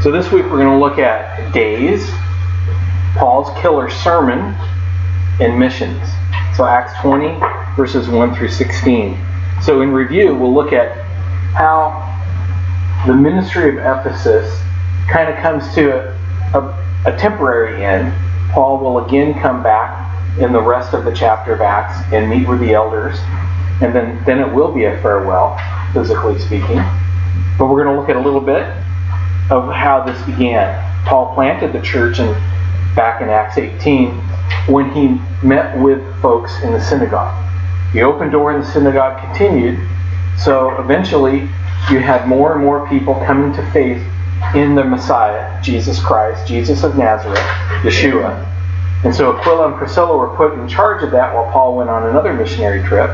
So this week we're going to look at days, Paul's killer sermon, and missions. So Acts 20, verses 1 through 16. So in review, we'll look at how the ministry of Ephesus kind of comes to a temporary end. Paul will again come back in the rest of the chapter of Acts and meet with the elders. And then it will be a farewell, physically speaking. But we're going to look at a little bit of how this began. Paul planted the church back in Acts 18 when he met with folks in the synagogue. The open door in the synagogue continued, so eventually you had more and more people coming to faith in the Messiah, Jesus Christ, Jesus of Nazareth, Yeshua. And so Aquila and Priscilla were put in charge of that while Paul went on another missionary trip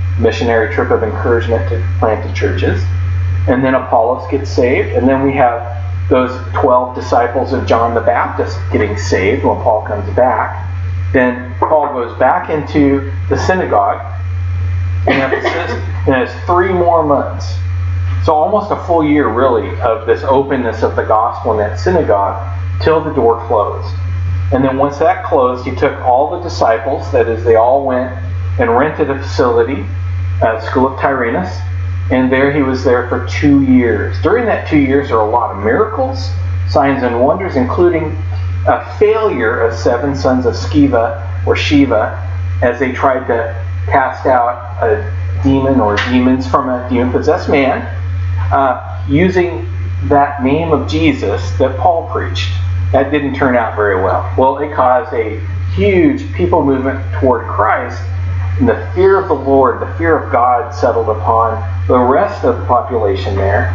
of encouragement to planted churches. And then Apollos gets saved, and then we have those 12 disciples of John the Baptist getting saved when Paul comes back. Then Paul goes back into the synagogue in Ephesus, and it's 3 more months. So almost a full year, really, of this openness of the gospel in that synagogue till the door closed. And then once that closed, he took all the disciples, that is, they all went and rented a facility at the School of Tyrannus, and there he was there for 2 years. During that 2 years, there were a lot of miracles, signs and wonders, including a failure of 7 sons of Sceva or Shiva as they tried to cast out a demon or demons from a demon-possessed man using that name of Jesus that Paul preached. That didn't turn out very well. Well, it caused a huge people movement toward Christ, and the fear of the Lord, the fear of God settled upon the rest of the population there.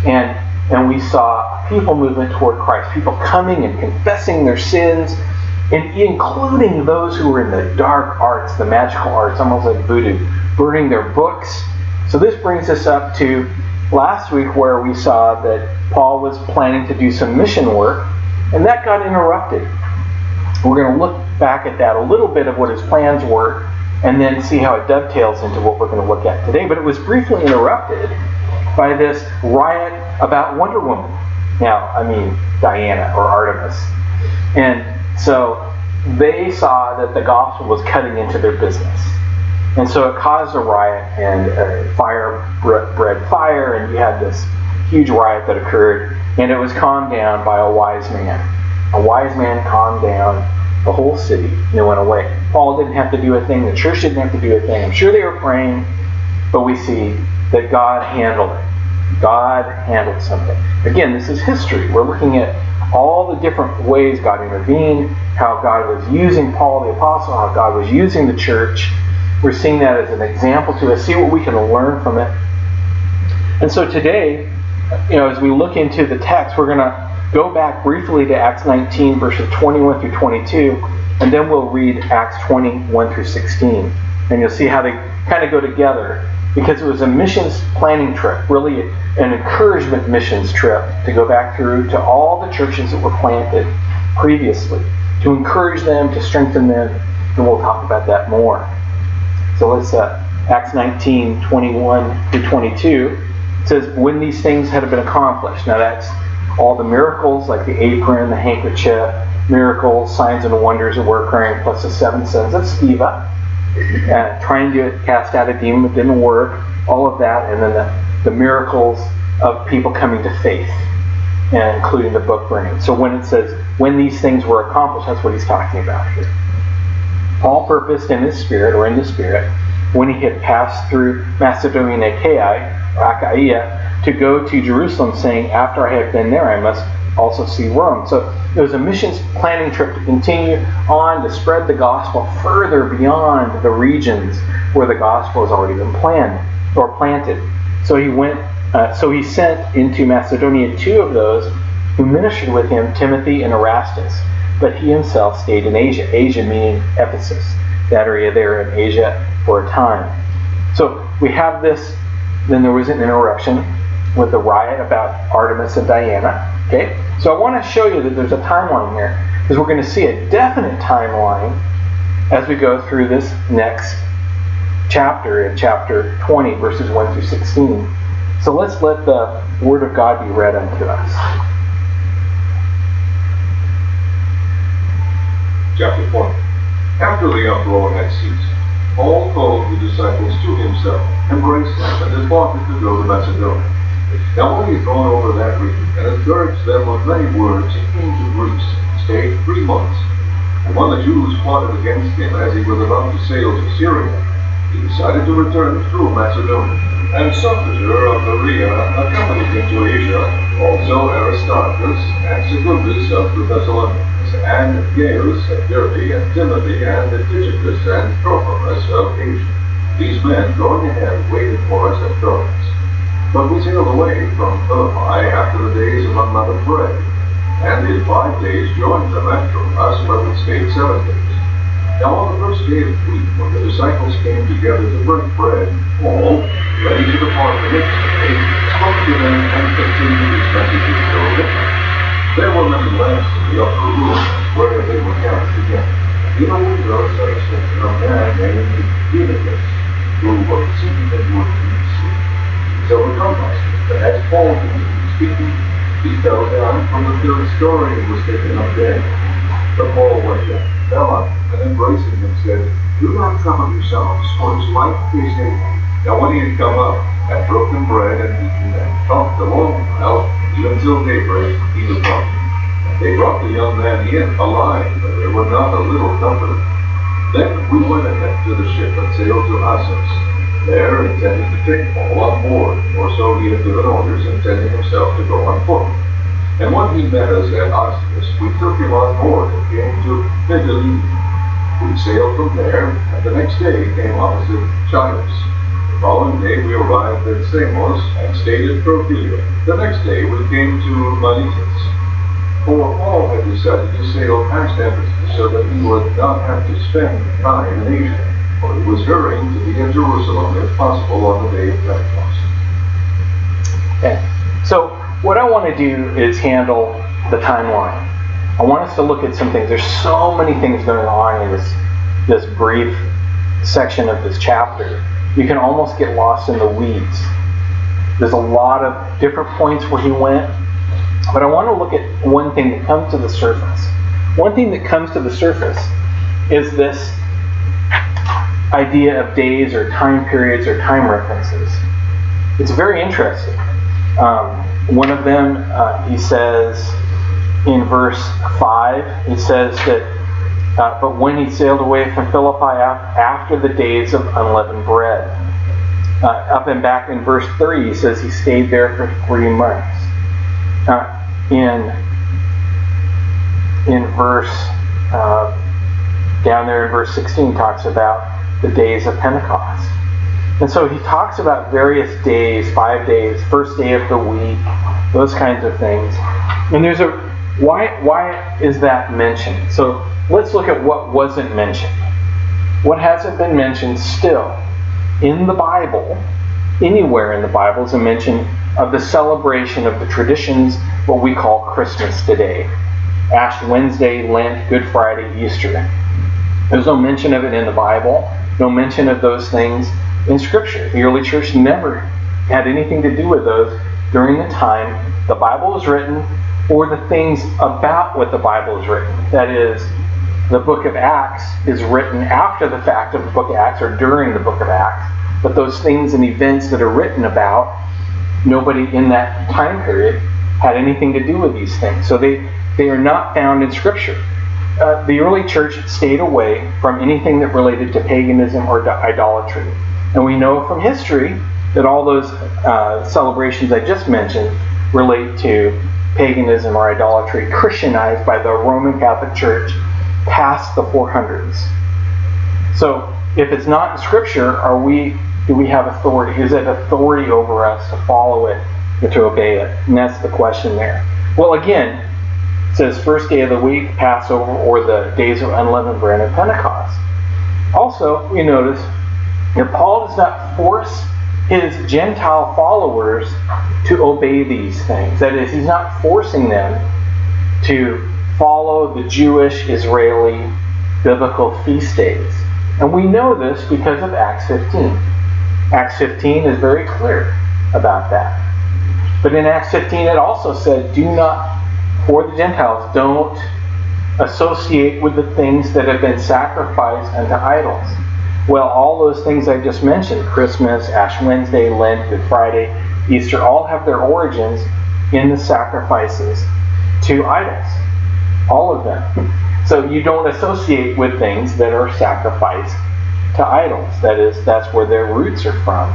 And we saw people movement toward Christ, people coming and confessing their sins, and including those who were in the dark arts, the magical arts, almost like voodoo, burning their books. So this brings us up to last week where we saw that Paul was planning to do some mission work, and that got interrupted. We're going to look back at that, a little bit of what his plans were, and then see how it dovetails into what we're going to look at today. But it was briefly interrupted by this riot about Wonder Woman. Now, I mean Diana or Artemis. And so they saw that the gospel was cutting into their business. And so it caused a riot, and fire bred fire, and you had this huge riot that occurred, and it was calmed down by a wise man. A wise man calmed down the whole city, and it went away. Paul didn't have to do a thing. The church didn't have to do a thing. I'm sure they were praying, but we see that God handled it. God handled something. Again, this is history. We're looking at all the different ways God intervened, how God was using Paul the Apostle, how God was using the church. We're seeing that as an example to us, see what we can learn from it. And so today, as we look into the text, we're going to go back briefly to Acts 19, verses 21 through 22, and then we'll read Acts 21 through 16. And you'll see how they kind of go together, because it was a missions planning trip, really an encouragement missions trip, to go back through to all the churches that were planted previously, to encourage them, to strengthen them, and we'll talk about that more. So let's, Acts 19, 21 through 22, it says, when these things had been accomplished. Now that's all the miracles, like the apron, the handkerchief, miracles, signs and wonders that were occurring, plus the 7 sons of Sceva, trying to cast out a demon that didn't work, all of that, and then the miracles of people coming to faith, and including the book burning. So when it says, when these things were accomplished, that's what he's talking about here. Paul purposed in his spirit, or in the spirit, when he had passed through Macedonia and Achaia, to go to Jerusalem, saying, after I have been there, I must also see Rome. So it was a missions planning trip to continue on to spread the gospel further beyond the regions where the gospel has already been planned or planted. So he went. So he sent into Macedonia 2 of those who ministered with him, Timothy and Erastus. But he himself stayed in Asia. Asia meaning Ephesus, that area there in Asia for a time. So we have this. Then there was an interruption with the riot about Artemis and Diana. Okay, so I want to show you that there's a timeline here, because we're going to see a definite timeline as we go through this next chapter, in chapter 20, verses 1 through 16. So let's let the Word of God be read unto us. chapter 20. After the uproar had ceased, Paul called the disciples to himself, embraced them, and departed to go to Macedonia. Now when he had gone over that region and encouraged them with many words, he came to Greece, and stayed 3 months. And when the Jews plotted against him as he was about to sail to Syria, he decided to return through Macedonia. And Sopater of Berea accompanied him to Asia, also Aristarchus and Secundus of the Thessalonians, and Gaius of Derbe, and Timothy, and Tychicus, and Trophimus of Asia. These men, going ahead, waited for us at Troas. But we sailed away from Philippi after the days of unleavened bread, and in 5 days joined them at Troas, where we stayed 7 days. Now on the first day of the week, when the disciples came together to break bread, Paul, ready to depart the next day, spoke to them and continued his message in Philippi. There were many lamps in the upper room where they were gathered together. In a window sat a certain man named Eutychus, who was sitting at work in the sea. So it comes, that as Paul continued speaking, he fell down from the 3rd story and was taken up dead. But Paul went up, fell up, and embracing him said, Do not trouble yourselves, for his life is in him. Now when he had come up, had broken bread and eaten and talked a long while, even till daybreak, he departed. And they brought the young man in alive, but they were not a little comforted. Then we went ahead to the ship and sailed to Assos, there intending to take Paul on board, or so he had given orders, intending himself to go on foot. And when he met us at Assos, we took him on board and came to Mytilene. We sailed from there, and the next day came opposite Chios. The following day we arrived at Samos and stayed at Tropea. The next day we came to Miletus. For Paul had decided to sail past Ephesus so that he would not have to spend time in Asia, for he was hurrying to be in Jerusalem if possible on the day of Pentecost. Okay. So what I want to do is handle the timeline. I want us to look at some things. There's so many things going on in this brief section of this chapter. You can almost get lost in the weeds. There's a lot of different points where he went, but I want to look at one thing that comes to the surface. One thing that comes to the surface is this idea of days or time periods or time references. It's very interesting. One of them, he says in verse 5, he says that, but when he sailed away from Philippi after the days of unleavened bread. Up and back in verse 3, he says he stayed there for 3 months. In verse, down there in verse 16, talks about the days of Pentecost. And so he talks about various days, 5 days, first day of the week, those kinds of things. And there's why is that mentioned? So let's look at what wasn't mentioned. What hasn't been mentioned still in the Bible, anywhere in the Bible, is a mention of the celebration of the traditions, what we call Christmas today. Ash Wednesday, Lent, Good Friday, Easter. There's no mention of it in the Bible, no mention of those things in Scripture. The early church never had anything to do with those during the time the Bible was written, or the things about what the Bible is written. That is, the book of Acts is written after the fact of the book of Acts or during the book of Acts, but those things and events that are written about, nobody in that time period had anything to do with these things. So they are not found in Scripture. The early church stayed away from anything that related to paganism or to idolatry. And we know from history that all those celebrations I just mentioned relate to paganism or idolatry, Christianized by the Roman Catholic Church past the 400s. So if it's not in Scripture, do we have authority? Is it authority over us to follow it or to obey it? And that's the question there. Well, again, it says first day of the week, Passover, or the days of unleavened bread and Pentecost. Also, we notice that Paul does not force his Gentile followers to obey these things. That is, he's not forcing them to follow the Jewish, Israeli, biblical feast days. And we know this because of Acts 15. Acts 15 is very clear about that. But in Acts 15 it also said, do not, for the Gentiles, don't associate with the things that have been sacrificed unto idols? Well, all those things I just mentioned, Christmas, Ash Wednesday, Lent, Good Friday, Easter, all have their origins in the sacrifices to idols. All of them. So you don't associate with things that are sacrificed to idols. That's where their roots are from.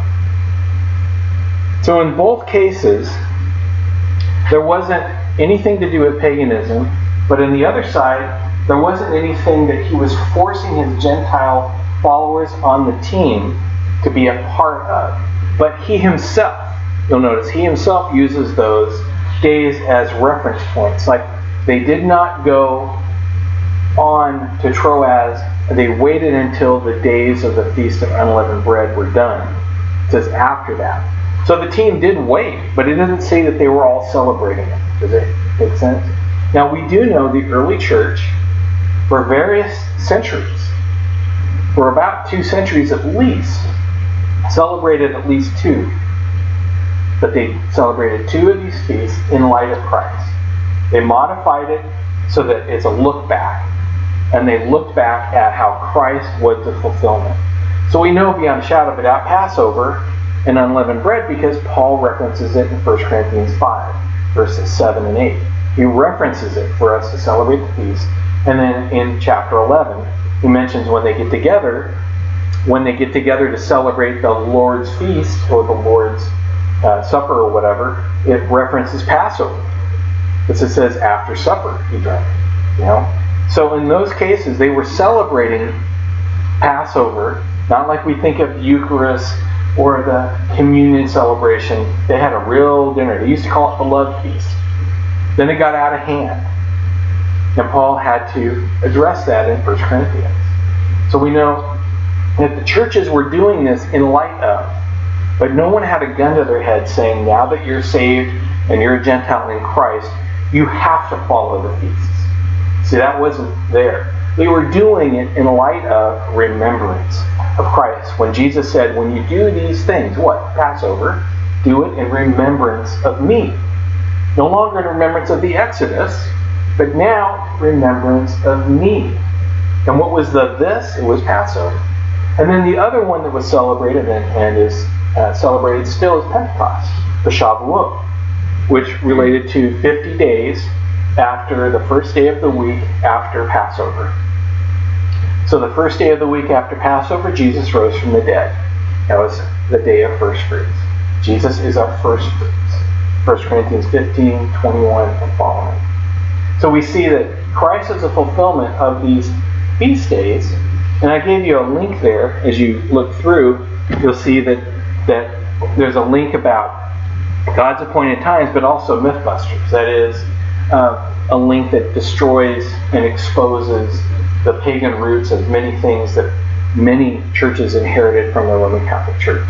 So in both cases, there wasn't anything to do with paganism, but on the other side, there wasn't anything that he was forcing his Gentile followers on the team to be a part of. But he himself, you'll notice, he himself uses those days as reference points. Like, they did not go on to Troas, they waited until the days of the Feast of Unleavened Bread were done. It says after that. So the team did wait, but it doesn't say that they were all celebrating it. Does it make sense? Now, we do know the early church, for various centuries, for about 2 centuries at least, celebrated at least 2. But they celebrated 2 of these feasts in light of Christ. They modified it so that it's a look back. And they looked back at how Christ was the fulfillment. So we know beyond a shadow of a doubt Passover and unleavened bread because Paul references it in 1 Corinthians 5, verses 7 and 8. He references it for us to celebrate the feast. And then in chapter 11, he mentions when they get together to celebrate the Lord's feast or the Lord's supper or whatever, it references Passover. It says after supper he drank. So in those cases, they were celebrating Passover, not like we think of Eucharist or the communion celebration. They had a real dinner. They used to call it the love feast. Then it got out of hand. And Paul had to address that in 1 Corinthians. So we know that the churches were doing this in light of, but no one had a gun to their head saying, now that you're saved and you're a Gentile in Christ, you have to follow the feasts. See, that wasn't there. They were doing it in light of remembrance of Christ. When Jesus said, when you do these things, what? Passover, do it in remembrance of me. No longer in remembrance of the Exodus, but now remembrance of me. And what was the this? It was Passover. And then the other one that was celebrated and is celebrated still is Pentecost, the Shavuot, which related to 50 days after the first day of the week after Passover. So the first day of the week after Passover, Jesus rose from the dead. That was the day of first fruits. Jesus is our first fruits. 1 Corinthians 15, 21, and following. So we see that Christ is a fulfillment of these feast days. And I gave you a link there. As you look through, you'll see that there's a link about God's appointed times, but also Mythbusters. That is a link that destroys and exposes the pagan roots of many things that many churches inherited from the Roman Catholic Church.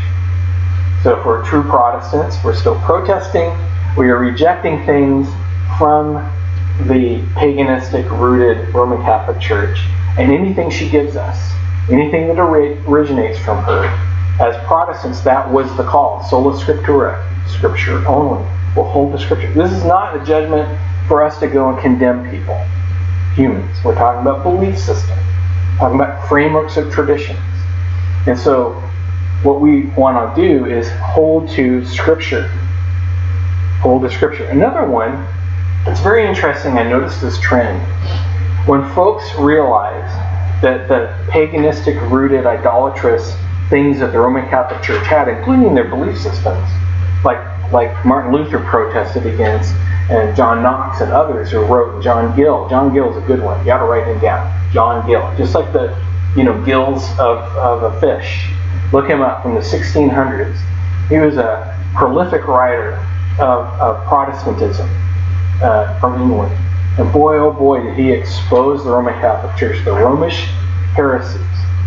So if we're true Protestants, we're still protesting. We are rejecting things from the paganistic rooted Roman Catholic Church and anything she gives us, anything that originates from her. As Protestants, that was the call. Sola Scriptura, Scripture only. We'll hold the Scripture. This is not a judgment for us to go and condemn people, humans. We're talking about belief systems, talking about frameworks of traditions. And so what we want to do is hold to Scripture. Hold to Scripture. Another one that's very interesting, I noticed this trend. When folks realize that the paganistic rooted, idolatrous things that the Roman Catholic Church had, including their belief systems, like Martin Luther protested against, and John Knox and others who wrote, John Gill. John Gill is a good one. You got to write him down. John Gill. Just like the gills of a fish. Look him up from the 1600s. He was a prolific writer of Protestantism from England. And boy, oh boy, did he expose the Roman Catholic Church, the Romish heresies.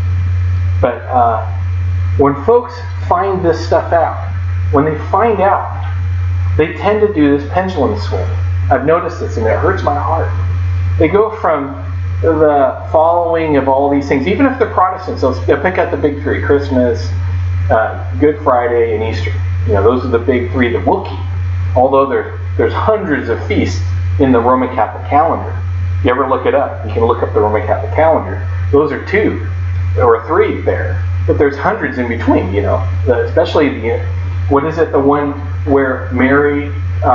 But when folks find this stuff out, when they find out, they tend to do this pendulum swing. I've noticed this, and it hurts my heart. They go from the following of all these things, even if they're Protestants, they'll pick out the big three: Christmas, Good Friday, and Easter. Those are the big three that we'll keep. Although there's hundreds of feasts in the Roman Catholic calendar. If you ever look it up, you can look up the Roman Catholic calendar. Those are 2 or 3 there. But there's hundreds in between, especially what is it, the one where Mary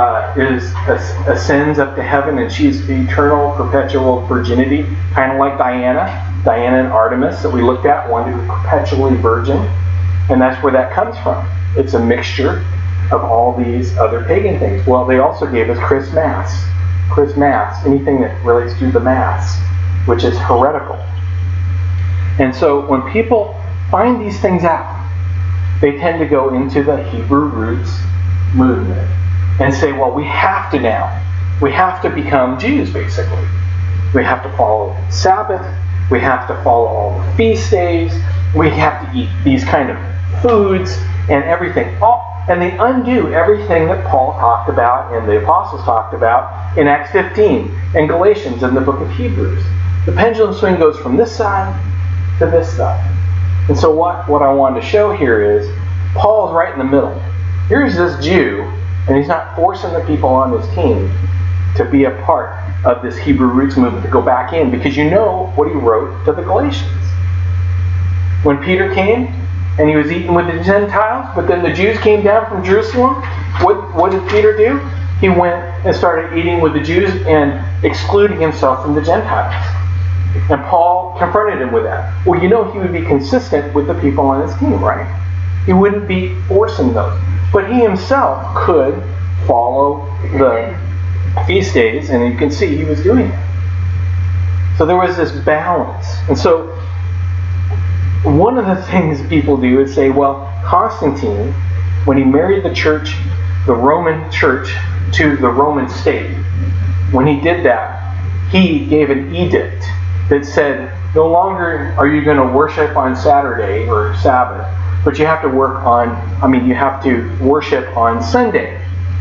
ascends up to heaven and she's eternal, perpetual virginity, kind of like Diana and Artemis that we looked at, one who was perpetually virgin. And that's where that comes from. It's a mixture of all these other pagan things. Well, they also gave us Christmas, anything that relates to the Mass, which is heretical. And so when people find these things out, they tend to go into the Hebrew roots movement and say, well, we have to become Jews, basically. We have to follow Sabbath, we have to follow all the feast days, we have to eat these kind of foods and everything. And they undo everything that Paul talked about and the apostles talked about in Acts 15 and Galatians and the book of Hebrews. The pendulum swing goes from this side to this side. And so what I wanted to show here is Paul's right in the middle. Here's this Jew, and he's not forcing the people on his team to be a part of this Hebrew roots movement, to go back in, because you know what he wrote to the Galatians. When Peter came, and he was eating with the Gentiles, but then the Jews came down from Jerusalem, what did Peter do? He went and started eating with the Jews and excluding himself from the Gentiles. And Paul confronted him with that. Well, he would be consistent with the people on his team, right? He wouldn't be forcing those. But he himself could follow the feast days, and you can see he was doing it. So there was this balance. And so one of the things people do is say, well, Constantine, when he married the church, the Roman church, to the Roman state, when he did that, he gave an edict that said, no longer are you going to worship on Saturday or Sabbath, but you have to you have to worship on Sunday,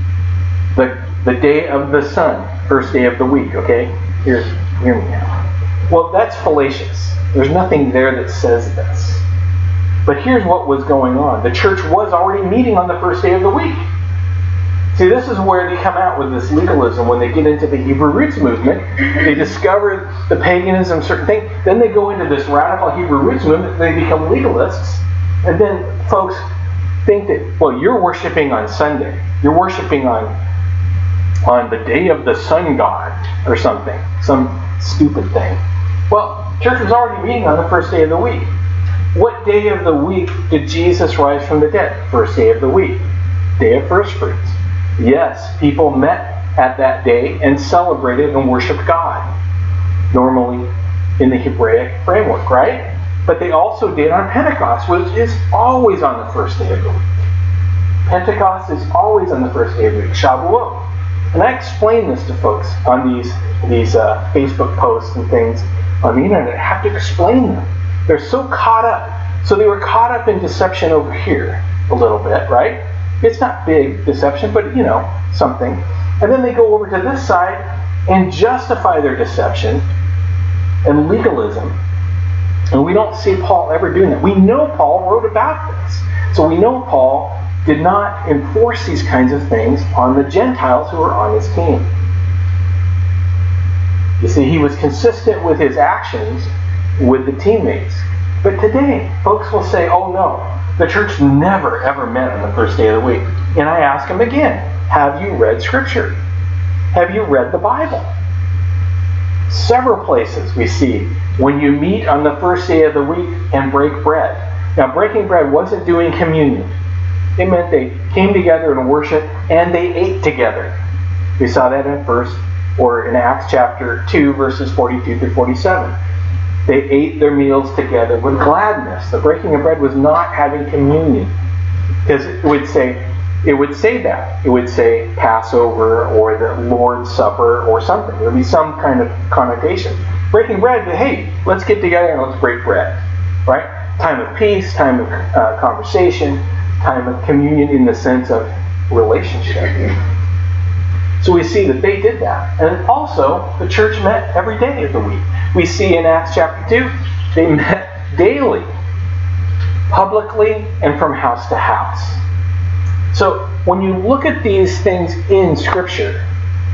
the day of the sun, first day of the week, okay? Hear me now. Well, that's fallacious. There's nothing there that says this. But here's what was going on. The church was already meeting on the first day of the week. See, this is where they come out with this legalism when they get into the Hebrew roots movement. They discover the paganism, certain things. Then they go into this radical Hebrew roots movement. They become legalists. And then folks think that, well, you're worshiping on Sunday. You're worshiping on the day of the sun god or something. Some stupid thing. Well, church was already meeting on the first day of the week. What day of the week did Jesus rise from the dead? First day of the week. Day of first fruits. Yes, people met at that day and celebrated and worshiped God. Normally in the Hebraic framework, right? But they also did on Pentecost, which is always on the first day of the week. Pentecost is always on the first day of the week. Shavuot. And I explain this to folks on these Facebook posts and things on the internet. I have to explain them. They're so caught up. So they were caught up in deception over here a little bit, right? It's not big deception, but something. And then they go over to this side and justify their deception and legalism. And we don't see Paul ever doing that. We know Paul wrote about this. So we know Paul did not enforce these kinds of things on the Gentiles who were on his team. You see, he was consistent with his actions with the teammates. But today, folks will say, oh no, the church never ever met on the first day of the week. And I ask them again, have you read Scripture? Have you read the Bible? Several places we see when you meet on the first day of the week and break bread. Now, breaking bread wasn't doing communion. It meant they came together and worshiped and they ate together. We saw that in Acts chapter 2, verses 42 through 47. They ate their meals together with gladness. The breaking of bread was not having communion. Because it would say that. It would say Passover or the Lord's Supper or something. There would be some kind of connotation. Breaking bread, hey, let's get together and let's break bread. Right? Time of peace, time of conversation, time of communion in the sense of relationship. So we see that they did that. And also, the church met every day of the week. We see in Acts chapter 2, they met daily, publicly, and from house to house. So when you look at these things in Scripture,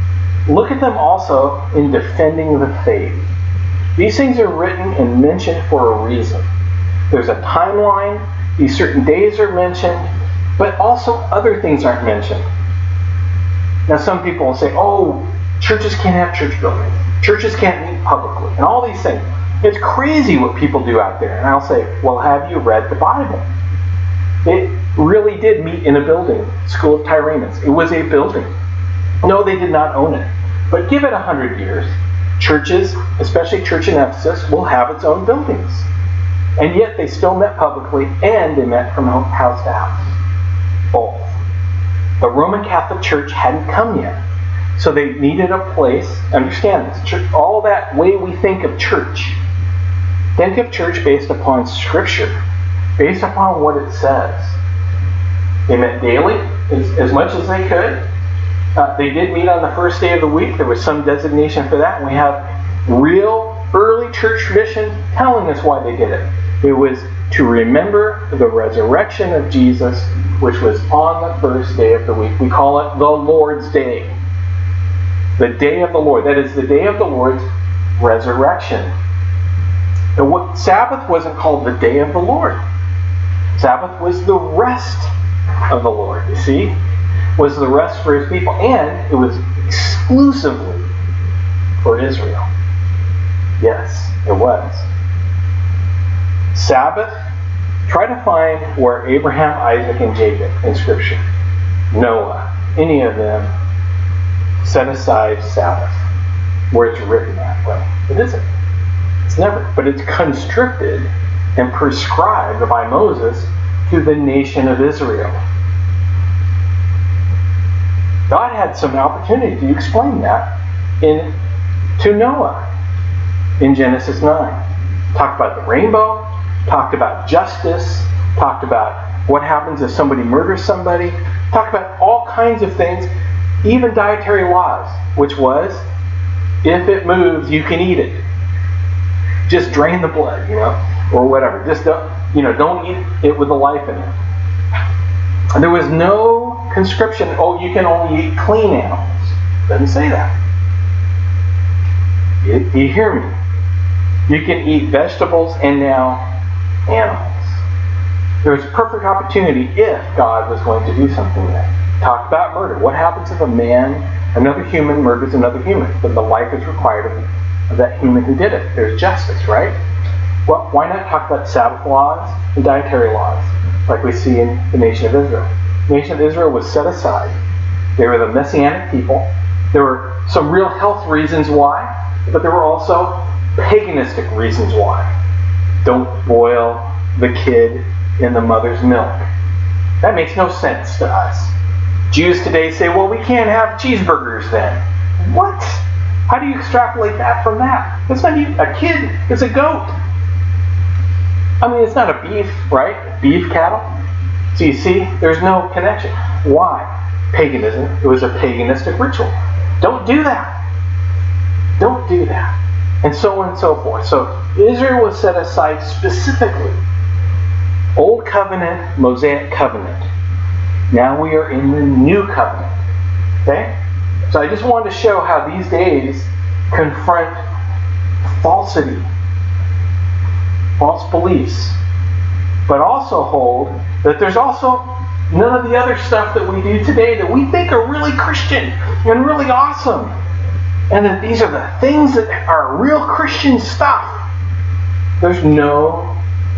Look at them also in defending the faith. These things are written and mentioned for a reason. There's a timeline, these certain days are mentioned, but also other things aren't mentioned. Now some people will say, oh, churches can't have church buildings. Churches can't meet publicly, and all these things. It's crazy what people do out there. And I'll say, well, have you read the Bible? It really did meet in a building, School of Tyrannus. It was a building. No, they did not own it. But give it 100 years, churches, especially Church in Ephesus, will have its own buildings. And yet they still met publicly, and they met from house to house. Both. The Roman Catholic Church hadn't come yet. So they needed a place. Understand this. Church, all that way we think of church. Think of church based upon Scripture. Based upon what it says. They met daily, as much as they could. They did meet on the first day of the week. There was some designation for that. And we have real early church tradition telling us why they did it. It was to remember the resurrection of Jesus, which was on the first day of the week. We call it the Lord's Day. The day of the Lord. That is the day of the Lord's resurrection. Now, Sabbath wasn't called the day of the Lord. Sabbath was the rest of the Lord, you see? Was the rest for his people. And it was exclusively for Israel. Yes, it was. Sabbath, try to find where Abraham, Isaac, and Jacob in Scripture, Noah, any of them, set aside Sabbath, where it's written that way. It isn't. It's never. But it's constricted and prescribed by Moses to the nation of Israel. God had some opportunity to explain that to Noah in Genesis 9. Talked about the rainbow, talked about justice, talked about what happens if somebody murders somebody, talked about all kinds of things, even dietary laws, which was, if it moves, you can eat it. Just drain the blood, or whatever. Just don't eat it with the life in it. And there was no conscription, you can only eat clean animals. Doesn't say that. Do you hear me? You can eat vegetables and now animals. There was a perfect opportunity if God was going to do something there. Talked about murder. What happens if another human murders another human? But the life is required of that human who did it. There's justice, right? Well, why not talk about Sabbath laws and dietary laws, like we see in the nation of Israel? The nation of Israel was set aside. They were the Messianic people. There were some real health reasons why, but there were also paganistic reasons why. Don't boil the kid in the mother's milk. That makes no sense to us. Jews today say, well, we can't have cheeseburgers then. What? How do you extrapolate that from that? It's not even a kid, it's a goat. I mean, it's not a beef, right? Beef cattle. So you see, there's no connection. Why? Paganism. It was a paganistic ritual. Don't do that. Don't do that. And so on and so forth. So Israel was set aside specifically. Old covenant, Mosaic covenant. Now we are in the new covenant. Okay? So I just wanted to show how these days confront falsity, false beliefs, but also hold that there's also none of the other stuff that we do today that we think are really Christian and really awesome. And that these are the things that are real Christian stuff. There's no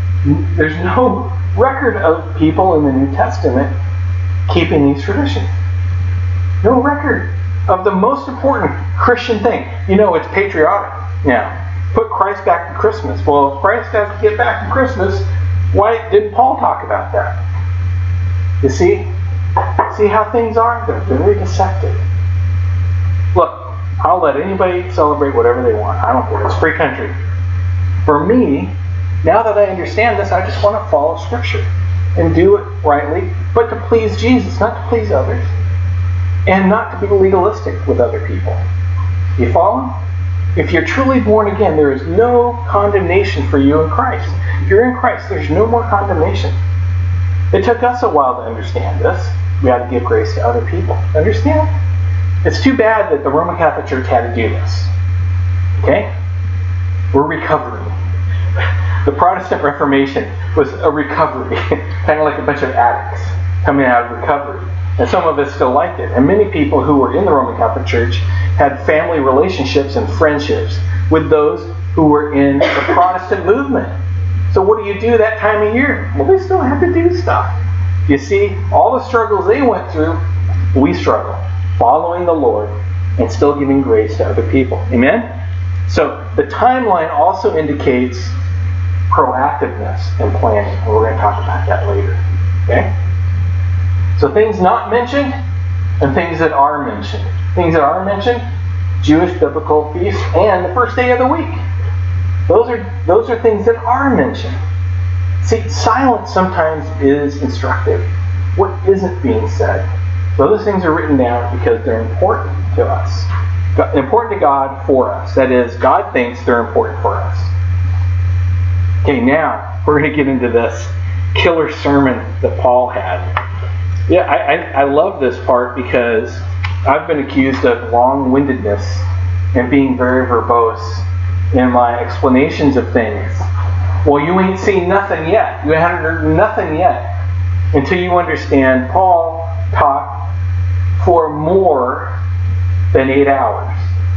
record of people in the New Testament keeping these traditions. No record of the most important Christian thing. It's patriotic now. Put Christ back to Christmas. Well, if Christ has to get back to Christmas, why didn't Paul talk about that? You see? See how things are? They're very deceptive. Look, I'll let anybody celebrate whatever they want. I don't care. It's a free country. For me, now that I understand this, I just want to follow Scripture and do it rightly, but to please Jesus, not to please others, and not to be legalistic with other people. You follow? If you're truly born again, there is no condemnation for you in Christ. If you're in Christ, there's no more condemnation. It took us a while to understand this. We had to give grace to other people. Understand? It's too bad that the Roman Catholic Church had to do this. Okay? We're recovering. The Protestant Reformation was a recovery, kind of like a bunch of addicts coming out of recovery. And some of us still liked it. And many people who were in the Roman Catholic Church had family relationships and friendships with those who were in the Protestant movement. So what do you do that time of year? Well, they still have to do stuff. You see, all the struggles they went through, we struggle, following the Lord and still giving grace to other people. Amen? So the timeline also indicates proactiveness and planning. And we're going to talk about that later. Okay? So things not mentioned and things that are mentioned. Things that are mentioned, Jewish biblical feasts and the first day of the week. Those are things that are mentioned. See, silence sometimes is instructive. What isn't being said? So those things are written down because they're important to us. Important to God for us. That is, God thinks they're important for us. Okay, now we're going to get into this killer sermon that Paul had. Yeah, I love this part because I've been accused of long-windedness and being very verbose in my explanations of things. Well, you ain't seen nothing yet. You haven't heard nothing yet until you understand Paul taught for more than 8 hours.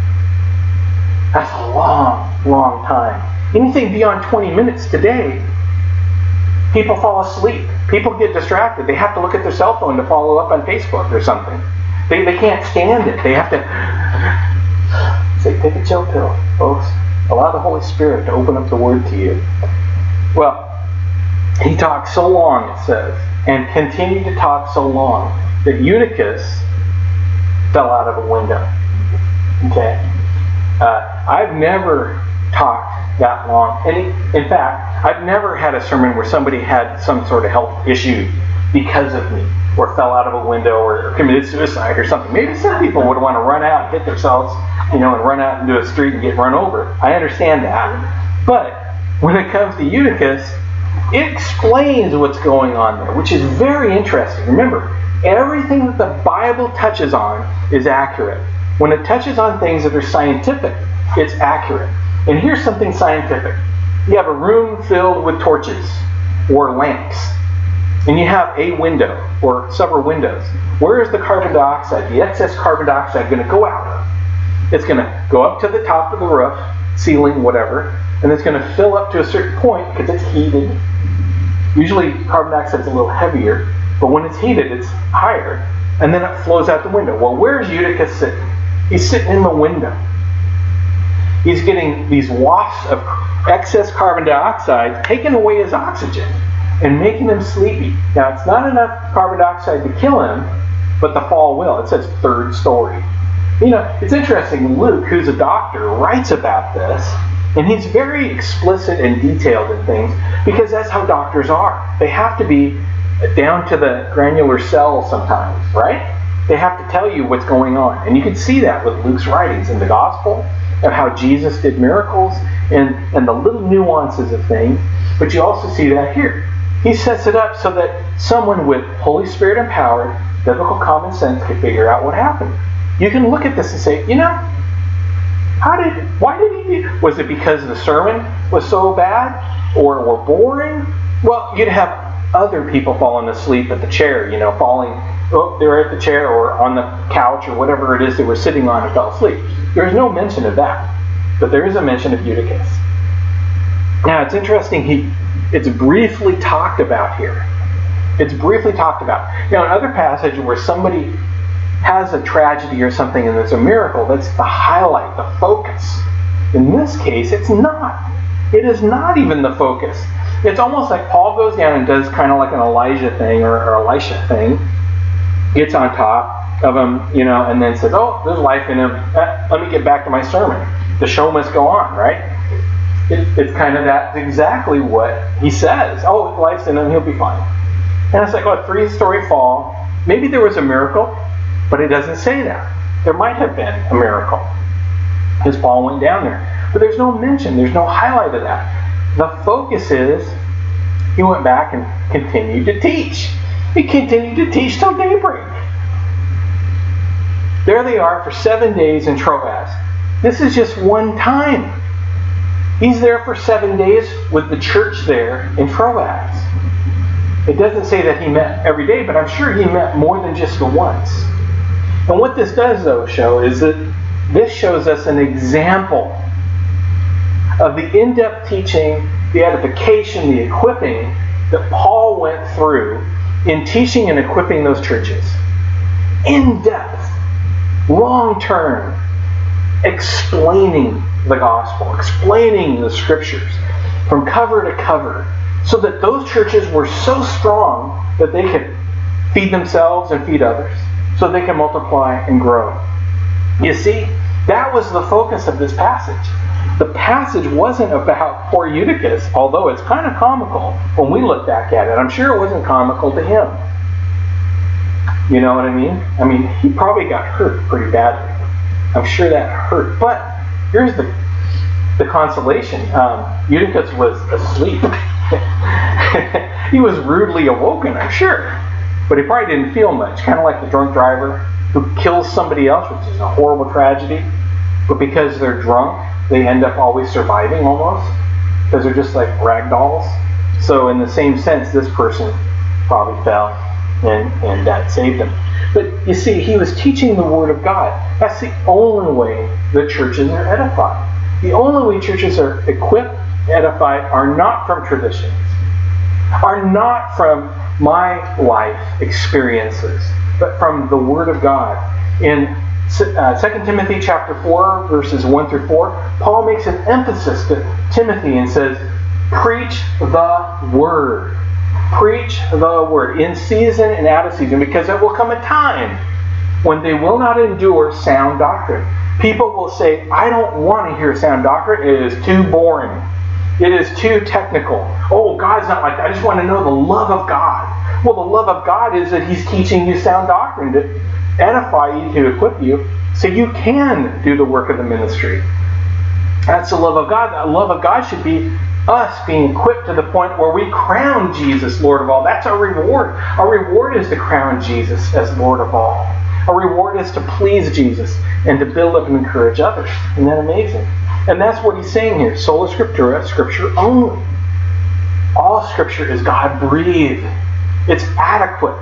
That's a long, long time. Anything beyond 20 minutes today, people fall asleep. People get distracted. They have to look at their cell phone to follow up on Facebook or something. They can't stand it. They have to say, take a chill pill, folks. Allow the Holy Spirit to open up the Word to you. Well, he talked so long, it says, and continued to talk so long that Eutychus fell out of a window. Okay? I've never talked that long. And in fact, I've never had a sermon where somebody had some sort of health issue because of me, or fell out of a window, or committed suicide or something. Maybe some people would want to run out and hit themselves, and run out into a street and get run over. I understand that. But when it comes to Eutychus, it explains what's going on there, which is very interesting. Remember, everything that the Bible touches on is accurate. When it touches on things that are scientific, it's accurate. And here's something scientific. You have a room filled with torches or lamps, and you have a window or several windows. Where is the carbon dioxide, the excess carbon dioxide, going to go out of? It's going to go up to the top of the roof, ceiling, whatever, and it's going to fill up to a certain point because it's heated. Usually carbon dioxide is a little heavier, but when it's heated, it's higher, and then it flows out the window. Well, where's Eutychus sitting? He's sitting in the window. He's getting these wafts of excess carbon dioxide taking away his oxygen and making him sleepy. Now, it's not enough carbon dioxide to kill him, but the fall will. It says third story. It's interesting. Luke, who's a doctor, writes about this, and he's very explicit and detailed in things because that's how doctors are. They have to be down to the granular cell sometimes, right? They have to tell you what's going on. And you can see that with Luke's writings in the gospel of how Jesus did miracles and the little nuances of things. But you also see that here. He sets it up so that someone with Holy Spirit empowered, biblical common sense can figure out what happened. You can look at this and say, why did he do? Was it because the sermon was so bad or boring? Well, you'd have other people falling asleep at the chair, they were at the chair or on the couch or whatever it is they were sitting on and fell asleep. There's no mention of that, but there is a mention of Eutychus. Now, it's interesting, it's briefly talked about here. It's briefly talked about. Now, in other passages where somebody has a tragedy or something and there's a miracle, that's the highlight, the focus. In this case, it's not. It is not even the focus. It's almost like Paul goes down and does kind of like an Elijah thing or Elisha thing, gets on top of him, and then says, oh, there's life in him. Let me get back to my sermon. The show must go on, right? It's kind of that's exactly what he says. Oh, life's in him, he'll be fine. And it's like, a 3-story fall. Maybe there was a miracle, but it doesn't say that. There might have been a miracle because Paul went down there. But there's no mention, there's no highlight of that. The focus is, he went back and continued to teach. He continued to teach till daybreak. There they are for 7 days in Troas. This is just one time. He's there for 7 days with the church there in Troas. It doesn't say that he met every day, but I'm sure he met more than just the once. And what this does, though, show is that this shows us an example of the in-depth teaching, the edification, the equipping that Paul went through in teaching and equipping those churches. In-depth, long-term, explaining the gospel, explaining the scriptures from cover to cover, so that those churches were so strong that they could feed themselves and feed others, so they can multiply and grow. You see, that was the focus of this passage. The passage wasn't about poor Eutychus, although it's kind of comical when we look back at it. I'm sure it wasn't comical to him. You know what I mean? I mean, he probably got hurt pretty badly. I'm sure that hurt. But here's the consolation. Eutychus was asleep. He was rudely awoken, I'm sure. But he probably didn't feel much. Kind of like the drunk driver who kills somebody else, which is a horrible tragedy. But because they're drunk, they end up always surviving almost. Because they're just like rag dolls. So in the same sense, this person probably fell and that saved him. But you see, he was teaching the Word of God. That's the only way the churches are edified. The only way churches are equipped, edified, are not from traditions, are not from my life experiences, but from the Word of God. In 2 Timothy chapter 4, verses 1 through 4, Paul makes an emphasis to Timothy and says, preach the Word. Preach the Word in season and out of season, because there will come a time when they will not endure sound doctrine. People will say, I don't want to hear sound doctrine. It is too boring. It is too technical. Oh, God's not like that. I just want to know the love of God. Well, the love of God is that He's teaching you sound doctrine to edify you, to equip you, so you can do the work of the ministry. That's the love of God. The love of God should be us being equipped to the point where we crown Jesus Lord of all. That's our reward. Our reward is to crown Jesus as Lord of all. Our reward is to please Jesus and to build up and encourage others. Isn't that amazing? And that's what he's saying here. Sola Scriptura, Scripture only. All Scripture is God-breathed. It's adequate.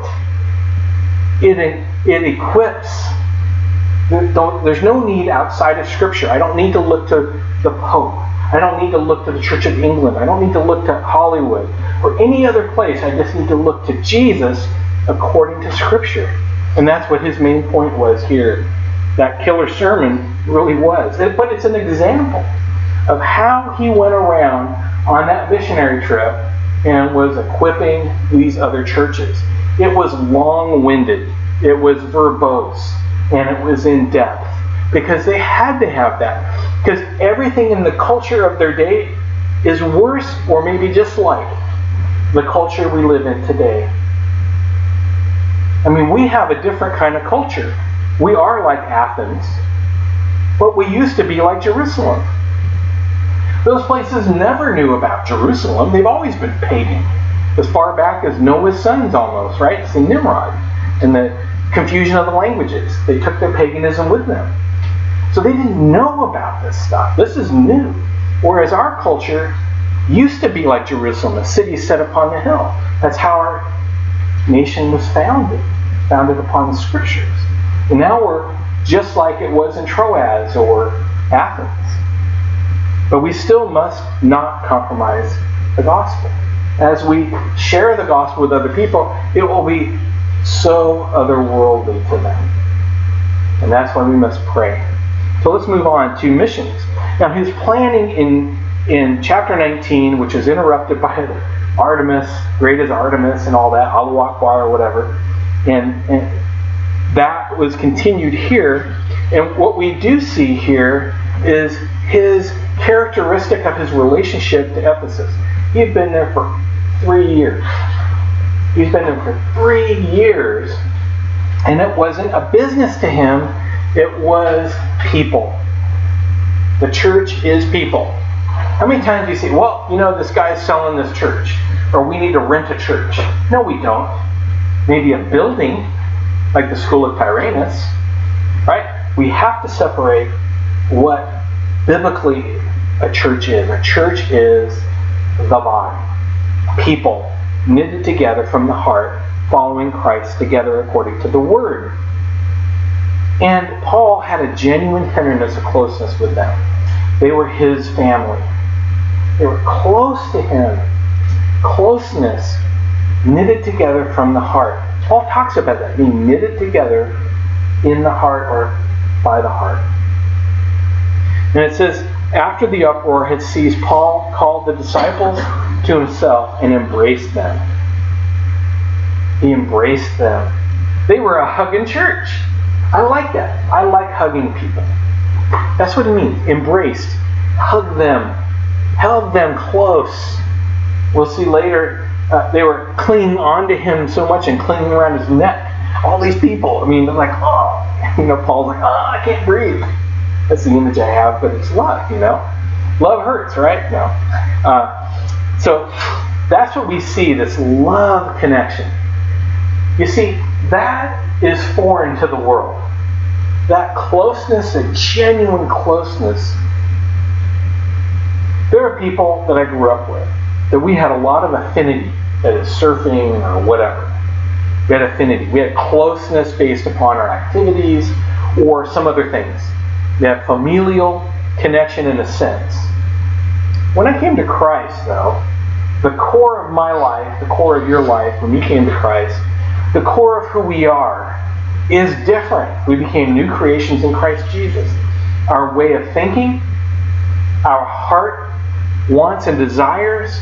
It equips. There's no need outside of Scripture. I don't need to look to the Pope. I don't need to look to the Church of England. I don't need to look to Hollywood or any other place. I just need to look to Jesus according to Scripture. And that's what his main point was here. That killer sermon really was. But it's an example of how he went around on that missionary trip and was equipping these other churches. It was long-winded. It was verbose. And it was in depth. Because they had to have that. Because everything in the culture of their day is worse or maybe just like the culture we live in today. I mean, we have a different kind of culture. We are like Athens, but we used to be like Jerusalem. Those places never knew about Jerusalem. They've always been pagan. As far back as Noah's sons almost, right? It's the Nimrod and the confusion of the languages. They took their paganism with them. So they didn't know about this stuff. This is new. Whereas our culture used to be like Jerusalem, a city set upon the hill. That's how our nation was founded upon the Scriptures. And now we're just like it was in Troas or Athens. But we still must not compromise the gospel. As we share the gospel with other people, it will be so otherworldly to them. And that's why we must pray. So let's move on to missions. Now his planning in chapter 19, which is interrupted by Artemis, great as Artemis and all that, Allahu Akbar or whatever, and that was continued here. And what we do see here is his characteristic of his relationship to Ephesus. He had been there for 3 years. He's been there for 3 years, and it wasn't a business to him. It was people. The church is people. How many times do you say, well, you know, this guy's selling this church, or we need to rent a church? No, we don't. Maybe a building, like the School of Tyrannus, right? we have to separate what biblically a church is. A church is the body. People knitted together from the heart, following Christ together according to the Word. And Paul had a genuine tenderness of closeness with them. They were his family. They were close to him. Closeness, knitted together from the heart. Paul talks about that, being knitted together in the heart or by the heart. And it says, after the uproar had ceased, Paul called the disciples to himself and embraced them. He embraced them. They were a hugging church. I like that. I like hugging people. That's what it means. Embraced. Hug them. Held them close. We'll see later, they were clinging onto him so much and clinging around his neck. All these people. I mean, they're like, oh. Paul's like, oh, I can't breathe. That's the image I have, but it's love, Love hurts, right? No. So that's what we see, this love connection. You see, that is foreign to the world. That closeness, a genuine closeness. There are people that I grew up with that we had a lot of affinity, that is surfing or whatever. We had affinity. We had closeness based upon our activities or some other things. We have familial connection in a sense. When I came to Christ, though, the core of my life, the core of your life, when you came to Christ, the core of who we are is different. We became new creations in Christ Jesus. Our way of thinking, our heart wants and desires,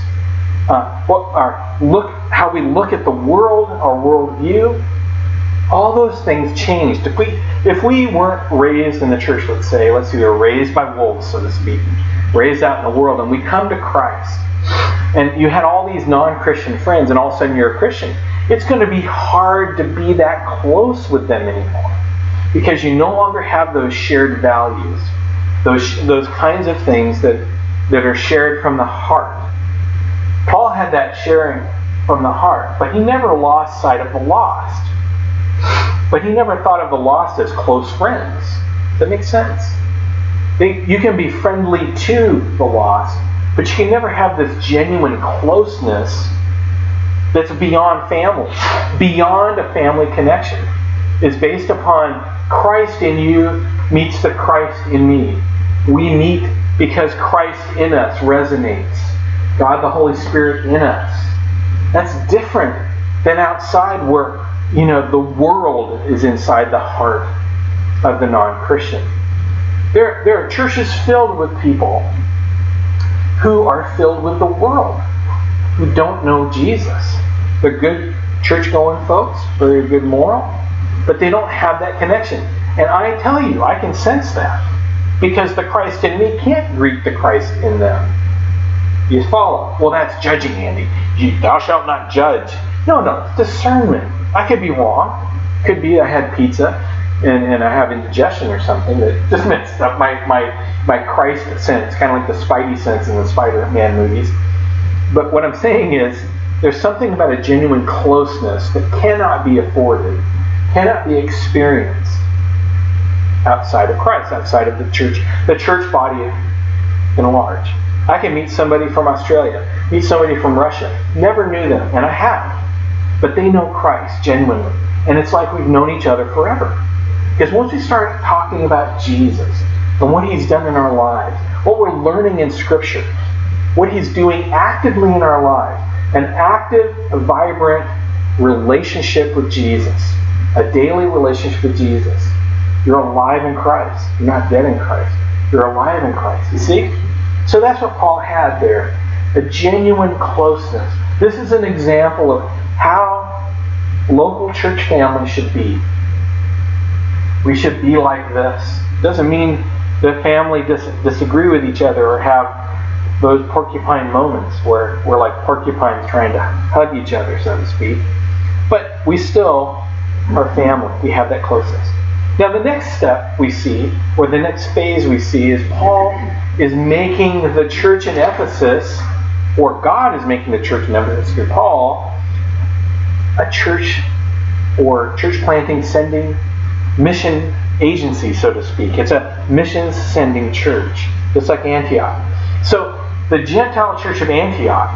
how we look at the world, our worldview, all those things changed. If we weren't raised in the church, let's say we were raised by wolves, so to speak, raised out in the world, and we come to Christ, and you had all these non-Christian friends, and all of a sudden you're a Christian, it's going to be hard to be that close with them anymore, because you no longer have those shared values, those kinds of things that are shared from the heart. Paul had that sharing from the heart, but he never lost sight of the lost. But he never thought of the lost as close friends. Does that make sense? You can be friendly to the lost, but you can never have this genuine closeness that's beyond family. Beyond a family connection. It's based upon Christ in you meets the Christ in me. We meet because Christ in us resonates. God the Holy Spirit in us. That's different than outside where the world is inside the heart of the non-Christian. There are churches filled with people who are filled with the world, who don't know Jesus. They're good church-going folks, very good moral, but they don't have that connection. And I tell you, I can sense that, because the Christ in me can't greet the Christ in them. You follow? Well, that's judging, Andy. Thou shalt not judge. No, it's discernment. I could be wrong. Could be I had pizza and I have indigestion or something that just messed up my Christ sense, kind of like the Spidey sense in the Spider-Man movies. But what I'm saying is, there's something about a genuine closeness that cannot be afforded, cannot be experienced outside of Christ, outside of the church body in large. I can meet somebody from Australia, meet somebody from Russia, never knew them, and I have. But they know Christ genuinely. And it's like we've known each other forever. Because once we start talking about Jesus and what He's done in our lives, what we're learning in Scripture, what He's doing actively in our lives, an active, vibrant relationship with Jesus, a daily relationship with Jesus. You're alive in Christ. You're not dead in Christ. You're alive in Christ. You see? So that's what Paul had there. A genuine closeness. This is an example of how local church families should be. We should be like this. Doesn't mean that family disagree with each other or have those porcupine moments where we're like porcupines trying to hug each other, so to speak. But we still are family. We have that closeness. Now the next step we see, or the next phase we see, is Paul is making the church in Ephesus, or God is making the church in Ephesus through Paul, a church or church planting, sending, mission agency, so to speak. It's a missions sending church, just like Antioch. So the Gentile church of Antioch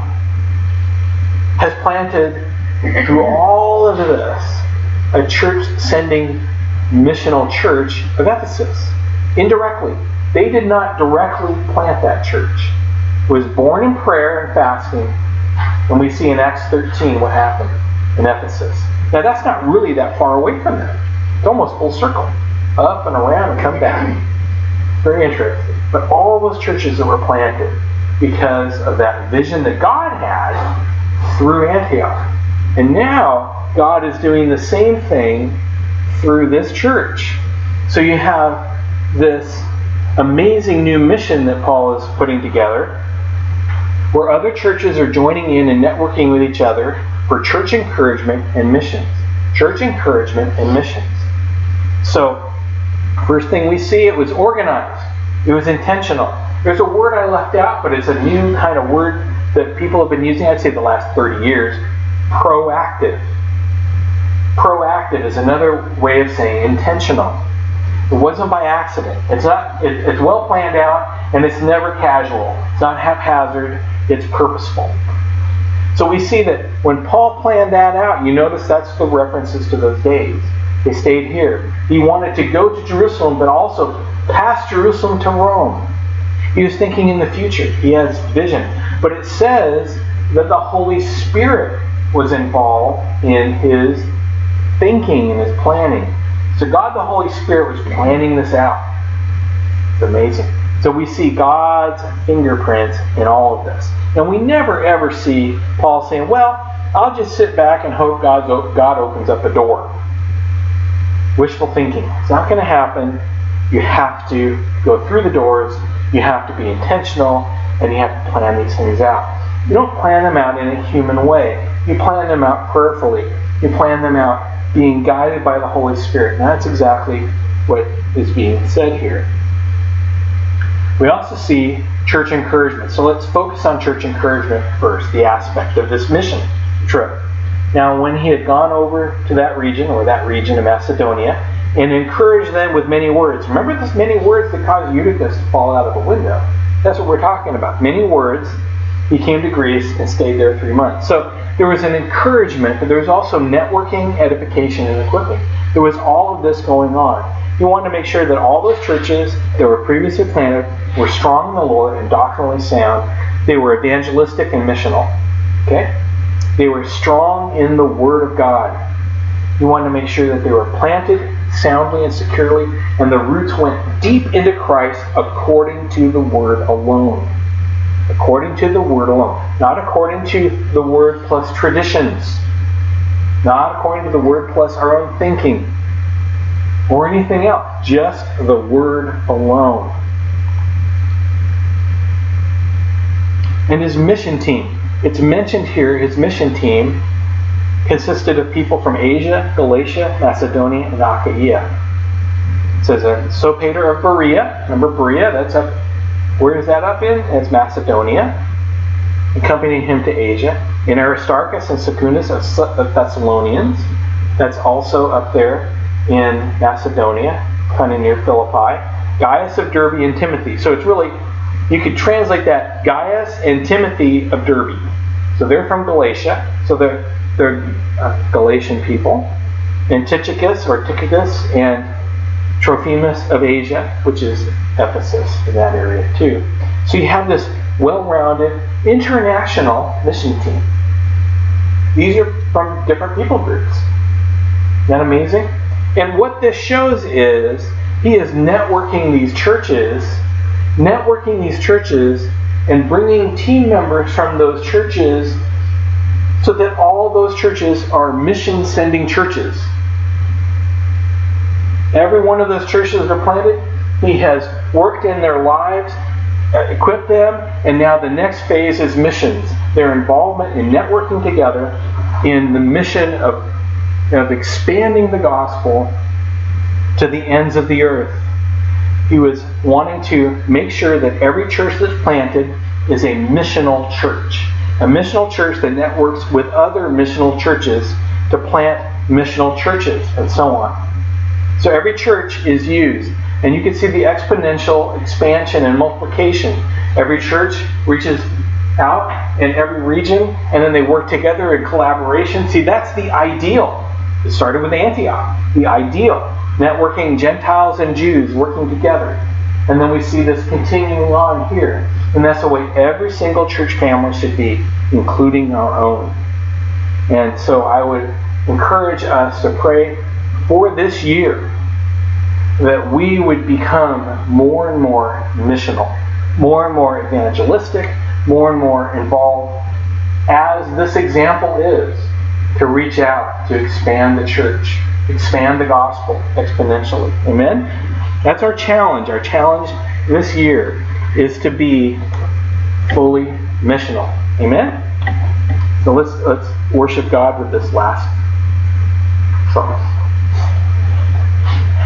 has planted, through all of this, a church sending missional church of Ephesus. Indirectly. They did not directly plant that church. It was born in prayer and fasting. And we see in Acts 13 what happened in Ephesus. Now that's not really that far away from them. It's almost full circle. Up and around and come back. Very interesting. But all those churches that were planted because of that vision that God had through Antioch. And now God is doing the same thing through this church. So you have this amazing new mission that Paul is putting together, where other churches are joining in and networking with each other for church encouragement and missions. Church encouragement and missions. So, first thing we see, it was organized. It was intentional. There's a word I left out, but it's a new kind of word that people have been using, I'd say the last 30 years. Proactive. Proactive is another way of saying intentional. It wasn't by accident. It's well planned out, and it's never casual. It's not haphazard. It's purposeful. So we see that when Paul planned that out, you notice that's the references to those days. They stayed here. He wanted to go to Jerusalem, but also past Jerusalem to Rome. He was thinking in the future. He has vision. But it says that the Holy Spirit was involved in his thinking and his planning. So God the Holy Spirit was planning this out. It's amazing. So we see God's fingerprints in all of this. And we never ever see Paul saying, well, I'll just sit back and hope God opens up a door. Wishful thinking. It's not going to happen. You have to go through the doors. You have to be intentional. And you have to plan these things out. You don't plan them out in a human way. You plan them out prayerfully. You plan them out being guided by the Holy Spirit. And that's exactly what is being said here. We also see church encouragement. So let's focus on church encouragement first, the aspect of this mission trip. Now, when he had gone over to that region of Macedonia, and encouraged them with many words. Remember this many words that caused Eutychus to fall out of a window? That's what we're talking about. Many words. He came to Greece and stayed there 3 months. So there was an encouragement, but there was also networking, edification, and equipping. There was all of this going on. He wanted to make sure that all those churches that were previously planted were strong in the Lord and doctrinally sound. They were evangelistic and missional. Okay? They were strong in the Word of God. He wanted to make sure that they were planted soundly and securely, and the roots went deep into Christ according to the Word alone. According to the Word alone. Not according to the Word plus traditions. Not according to the Word plus our own thinking. Or anything else. Just the Word alone. And his mission team. It's mentioned here, his mission team consisted of people from Asia, Galatia, Macedonia, and Achaia. It says Sopater of Berea. Remember Berea? That's up. Where is that up in? It's Macedonia. Accompanying him to Asia. And Aristarchus and Secundus of Thessalonians. That's also up there in Macedonia, kind of near Philippi. Gaius of Derbe and Timothy. So it's really, you could translate that Gaius and Timothy of Derbe. So they're from Galatia. So they're Galatian people. And Tychicus and Trophimus of Asia, which is Ephesus in that area too. So you have this well-rounded international mission team. These are from different people groups. Isn't that amazing? And what this shows is he is networking these churches and bringing team members from those churches so that all those churches are mission-sending churches. Every one of those churches that are planted, he has worked in their lives, equipped them, and now the next phase is missions. Their involvement in networking together in the mission of expanding the gospel to the ends of the earth. He was wanting to make sure that every church that's planted is a missional church. A missional church that networks with other missional churches to plant missional churches and so on. So every church is used. And you can see the exponential expansion and multiplication. Every church reaches out in every region, and then they work together in collaboration. See, that's the ideal. It started with Antioch. The ideal. Networking Gentiles and Jews working together. And then we see this continuing on here. And that's the way every single church family should be, including our own. And so I would encourage us to pray for this year that we would become more and more missional, more and more evangelistic, more and more involved, as this example is, to reach out, to expand the church, expand the gospel exponentially. Amen? That's our challenge. Our challenge this year is to be fully missional. Amen? So let's worship God with this last song.